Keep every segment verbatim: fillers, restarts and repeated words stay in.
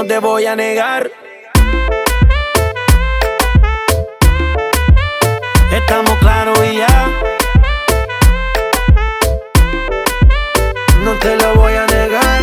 te voy a negar. Estamos claros y ya. No te lo voy a negar.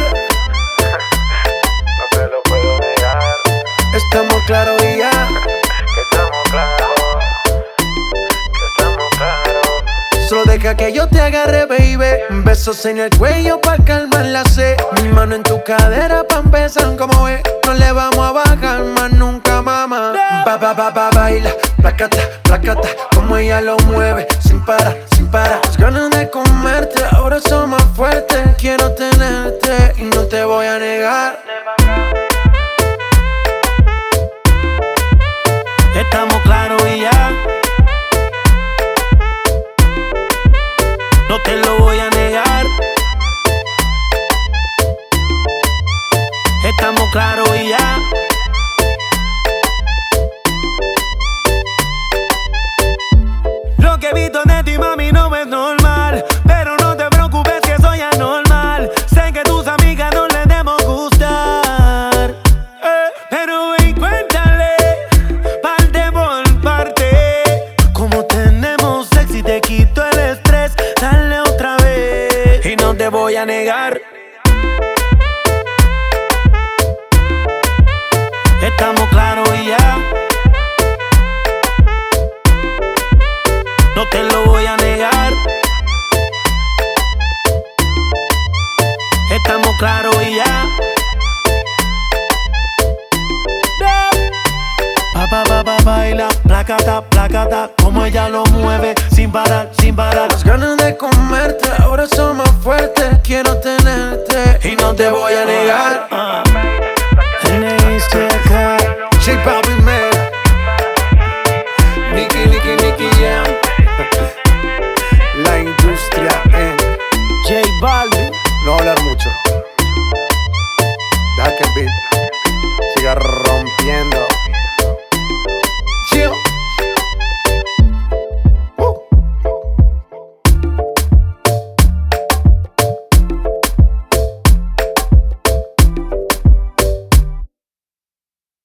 No te lo puedo negar. Estamos claros y ya. Que estamos claros. Que estamos claros. Solo deja que yo te agarre, baby. Besos en el cuello pa' calmar la sed. Mi mano en tu cadera pa' empezar, como ves. No le vamos a bajar más nunca, mamá. Ba, ba, ba, ba, baila, placata, placata. Como ella lo mueve, sin parar, sin parar. Las ganas de comerte, ahora son más fuertes. Quiero tenerte y no te voy a negar. Estamos claros y ya. No te lo voy a negar. Estamos claros y ya. Lo que he visto de ti, mami, no es normal. Pero no te preocupes que soy anormal. Sé que tus amigas no les debemos gustar, eh, pero ven, cuéntale parte por parte. Como tenemos sexy, te quito el estrés. Dale otra vez y no te voy a negar. Estamos claros y ya. No te lo voy a negar. Estamos claros y ya. Pa, pa, pa, pa, baila, placata, placata. Como ella lo mueve, sin parar, sin parar. Las ganas de comerte, ahora son más fuertes. Quiero tenerte y no te voy a negar.